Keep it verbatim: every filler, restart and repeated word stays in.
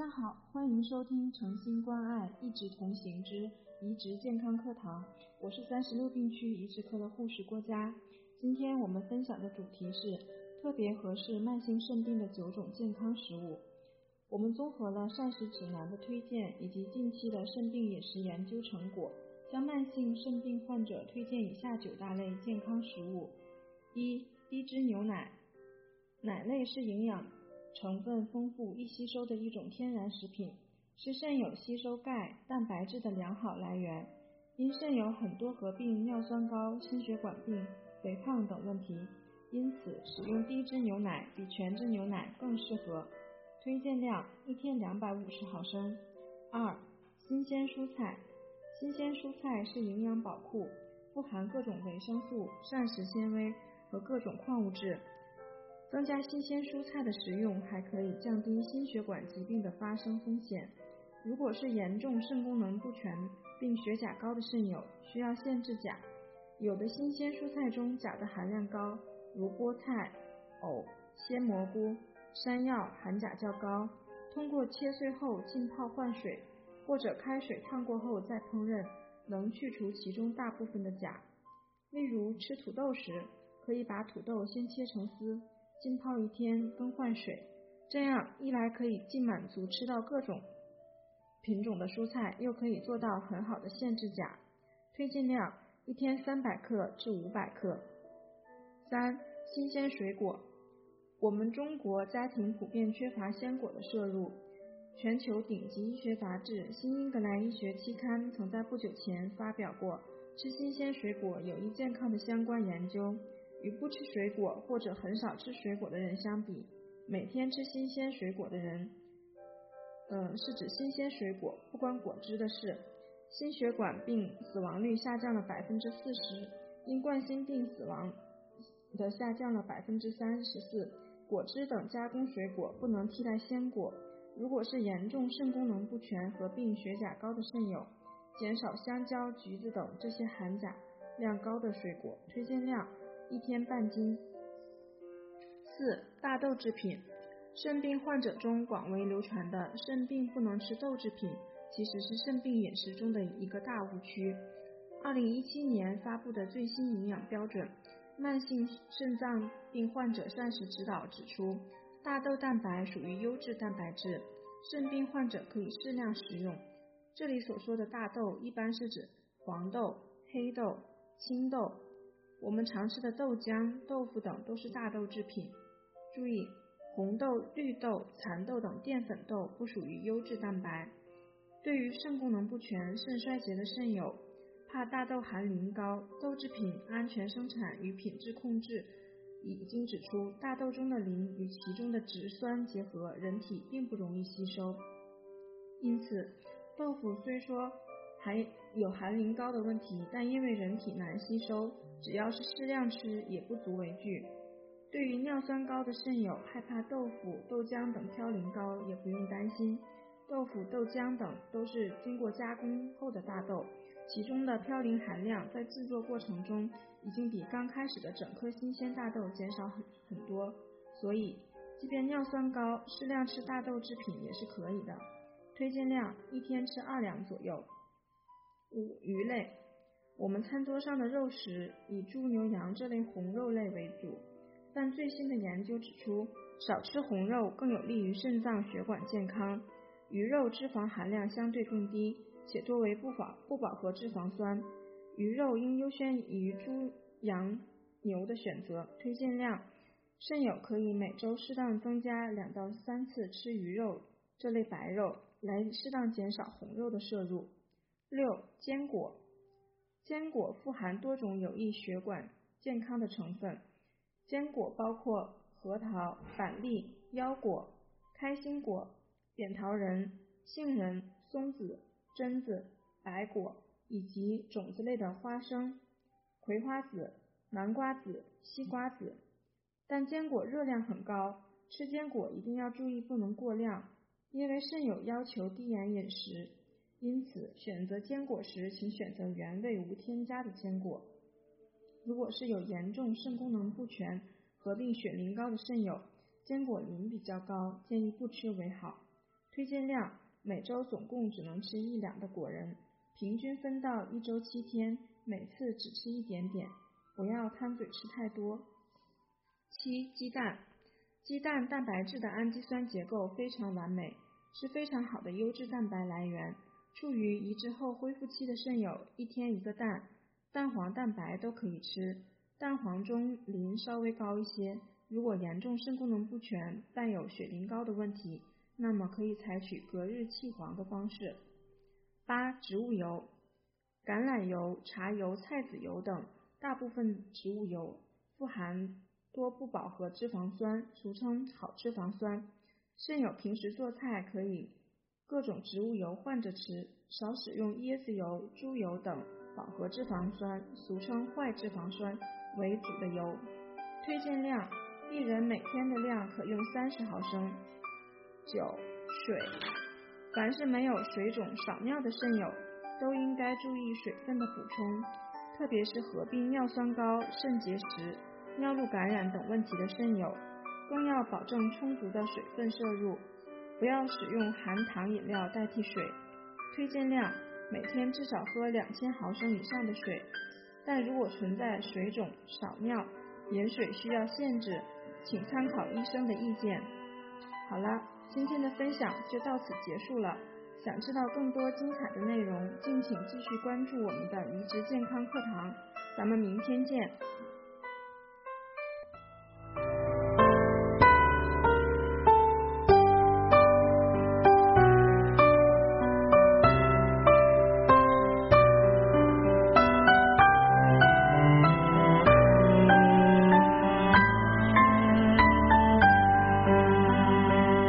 家好，欢迎收听诚心关爱一直同行之移植健康课堂，我是三十六病区移植科的护士郭佳。今天我们分享的主题是特别合适慢性肾病的九种健康食物。我们综合了膳食指南的推荐以及近期的肾病饮食研究成果，将慢性肾病患者推荐以下九大类健康食物。一、低脂牛奶。奶类是营养成分丰富易吸收的一种天然食品，是肾友吸收钙、蛋白质的良好来源。因肾友很多合并尿酸高、心血管病、肥胖等问题，因此使用低脂牛奶比全脂牛奶更适合。推荐量一天两百五十毫升。二、新鲜蔬菜。新鲜蔬菜是营养宝库，富含各种维生素、膳食纤维和各种矿物质。增加新鲜蔬菜的食用，还可以降低心血管疾病的发生风险。如果是严重肾功能不全并血钾高的肾友，需要限制钾。有的新鲜蔬菜中钾的含量高，如菠菜、藕、鲜蘑菇、山药含钾较高，通过切碎后浸泡换水，或者开水烫过后再烹饪，能去除其中大部分的钾。例如吃土豆时，可以把土豆先切成丝，浸泡一天，更换水，这样一来可以既满足吃到各种品种的蔬菜，又可以做到很好的限制钾。推荐量一天三百克至五百克。三、新鲜水果。我们中国家庭普遍缺乏鲜果的摄入。全球顶级医学杂志《新英格兰医学期刊》曾在不久前发表过吃新鲜水果有益健康的相关研究。与不吃水果或者很少吃水果的人相比，每天吃新鲜水果的人，呃，是指新鲜水果，不关果汁的是，心血管病死亡率下降了百分之四十，因冠心病死亡的下降了百分之三十四。果汁等加工水果不能替代鲜果。如果是严重肾功能不全合并血钾高的肾友，减少香蕉、橘子等这些含钾量高的水果。推荐量一天半斤。四、大豆制品。肾病患者中广为流传的肾病不能吃豆制品，其实是肾病饮食中的一个大误区。二零一七年发布的最新营养标准慢性肾脏病患者膳食指导指出，大豆蛋白属于优质蛋白质，肾病患者可以适量食用。这里所说的大豆一般是指黄豆、黑豆、青豆，我们常吃的豆浆、豆腐等都是大豆制品。注意，红豆、绿豆、蚕豆等淀粉豆不属于优质蛋白。对于肾功能不全、肾衰竭的肾友，怕大豆含磷高，豆制品安全生产与品质控制已经指出，大豆中的磷与其中的植酸结合，人体并不容易吸收。因此，豆腐虽说含有含磷高的问题，但因为人体难吸收，只要是适量吃也不足为惧。对于尿酸高的肾友，害怕豆腐、豆浆等嘌呤高也不用担心。豆腐、豆浆等都是经过加工后的大豆，其中的嘌呤含量在制作过程中已经比刚开始的整颗新鲜大豆减少很很多，所以即便尿酸高，适量吃大豆制品也是可以的。推荐量一天吃二两左右。五、鱼类。我们餐桌上的肉食以猪、牛、羊这类红肉类为主，但最新的研究指出，少吃红肉更有利于肾脏血管健康。鱼肉脂肪含量相对更低，且多为不饱不饱和脂肪酸，鱼肉应优先于猪、羊、牛的选择。推荐量，肾友可以每周适当增加两到三次吃鱼肉这类白肉，来适当减少红肉的摄入。六、坚果。坚果富含多种有益血管健康的成分，坚果包括核桃、板栗、腰果、开心果、扁桃仁、杏仁、松子、榛子、白果以及种子类的花生、葵花籽、南瓜籽、西瓜籽。但坚果热量很高，吃坚果一定要注意不能过量，因为肾友要求低盐饮食，因此选择坚果时请选择原味无添加的坚果。如果是有严重肾功能不全合并血磷高的肾友，坚果磷比较高，建议不吃为好。 推荐量每周总共只能吃一两的果仁，平均分到一周七天，每次只吃一点点，不要贪嘴吃太多。七、鸡蛋。鸡蛋蛋白质的氨基酸结构非常完美，是非常好的优质蛋白来源。处于移植后恢复期的肾友，一天一个蛋，蛋黄蛋白都可以吃，蛋黄中磷稍微高一些，如果严重肾功能不全，伴有血磷高的问题，那么可以采取隔日弃黄的方式。八、植物油。橄榄油、茶油、菜籽油等大部分植物油富含多不饱和脂肪酸，俗称好脂肪酸。肾友平时做菜可以各种植物油换着吃，少使用椰子油、猪油等饱和脂肪酸，俗称坏脂肪酸为主的油。推荐量，一人每天的量可用三十毫升。九、水。凡是没有水肿少尿的肾友，都应该注意水分的补充，特别是合并尿酸高、肾结石、尿路感染等问题的肾友，更要保证充足的水分摄入，不要使用含糖饮料代替水。推荐量，每天至少喝两千毫升以上的水，但如果存在水肿、少尿，饮水需要限制，请参考医生的意见。好了，今天的分享就到此结束了。想知道更多精彩的内容，敬请继续关注我们的移植健康课堂。咱们明天见。